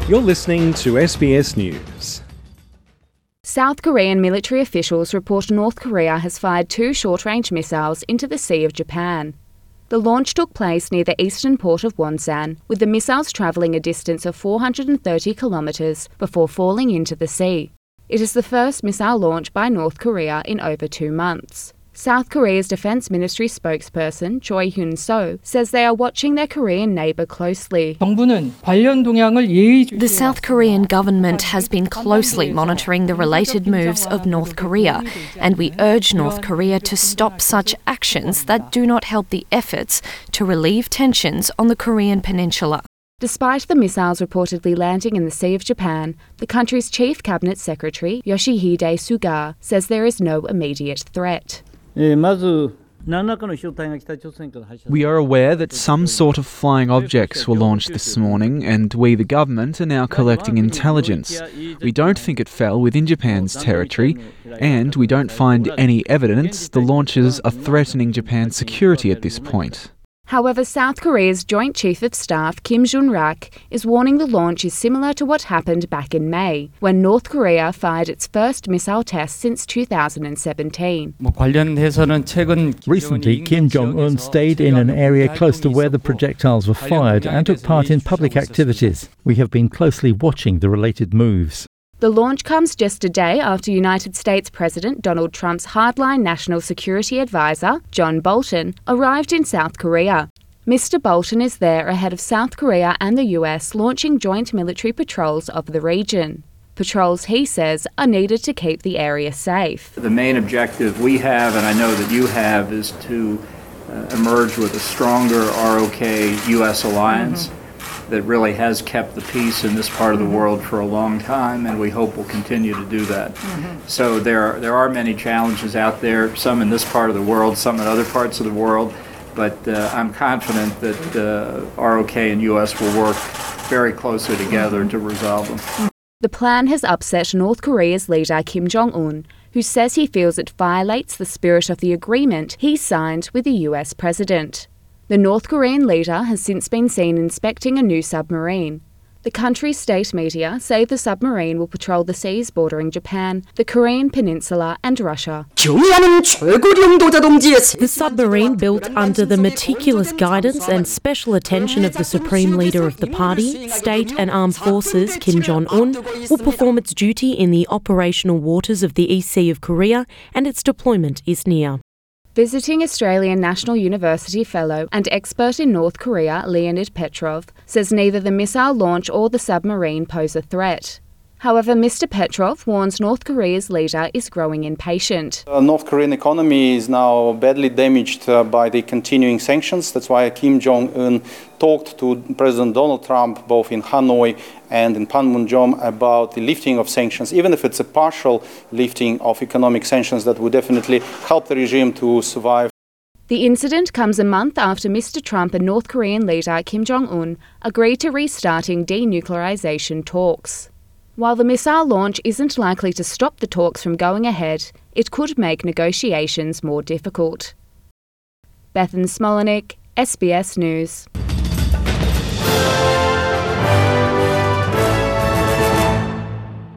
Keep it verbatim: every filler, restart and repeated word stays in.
You're listening to S B S News. South Korean military officials report North Korea has fired two short-range missiles into the Sea of Japan. The launch took place near the eastern port of Wonsan, with the missiles travelling a distance of four hundred thirty kilometres before falling into the sea. It is the first missile launch by North Korea in over two months. South Korea's Defence Ministry spokesperson Choi Hyun-so says they are watching their Korean neighbour closely. The South Korean government has been closely monitoring the related moves of North Korea, and we urge North Korea to stop such actions that do not help the efforts to relieve tensions on the Korean peninsula. Despite the missiles reportedly landing in the Sea of Japan, the country's chief cabinet secretary, Yoshihide Suga, says there is no immediate threat. We are aware that some sort of flying objects were launched this morning, and we, the government, are now collecting intelligence. We don't think it fell within Japan's territory, and we don't find any evidence the launches are threatening Japan's security at this point. However, South Korea's Joint Chief of Staff Kim Jun-rak is warning the launch is similar to what happened back in May, when North Korea fired its first missile test since two thousand seventeen. Recently, Kim Jong-un stayed in an area close to where the projectiles were fired and took part in public activities. We have been closely watching the related moves. The launch comes just a day after United States President Donald Trump's hardline national security advisor, John Bolton, arrived in South Korea. Mister Bolton is there ahead of South Korea and the U S launching joint military patrols of the region. Patrols, he says, are needed to keep the area safe. The main objective we have, and I know that you have, is to uh, emerge with a stronger R O K U S alliance. Mm-hmm. that really has kept the peace in this part of the world for a long time, and we hope will continue to do that. Mm-hmm. So there are, there are many challenges out there, some in this part of the world, some in other parts of the world, but uh, I'm confident that uh, R O K and U S will work very closely together to resolve them. The plan has upset North Korea's leader Kim Jong-un, who says he feels it violates the spirit of the agreement he signed with the U S president. The North Korean leader has since been seen inspecting a new submarine. The country's state media say the submarine will patrol the seas bordering Japan, the Korean peninsula and Russia. The submarine, built under the meticulous guidance and special attention of the supreme leader of the party, state and armed forces, Kim Jong-un, will perform its duty in the operational waters of the East Sea of Korea, and its deployment is near. Visiting Australian National University fellow and expert in North Korea, Leonid Petrov, says neither the missile launch or the submarine pose a threat. However, Mister Petrov warns North Korea's leader is growing impatient. The North Korean economy is now badly damaged uh, by the continuing sanctions. That's why Kim Jong-un talked to President Donald Trump both in Hanoi and in Panmunjom about the lifting of sanctions, even if it's a partial lifting of economic sanctions that would definitely help the regime to survive. The incident comes a month after Mister Trump and North Korean leader Kim Jong-un agreed to restarting denuclearization talks. While the missile launch isn't likely to stop the talks from going ahead, it could make negotiations more difficult. Bethan Smolenick, S B S News.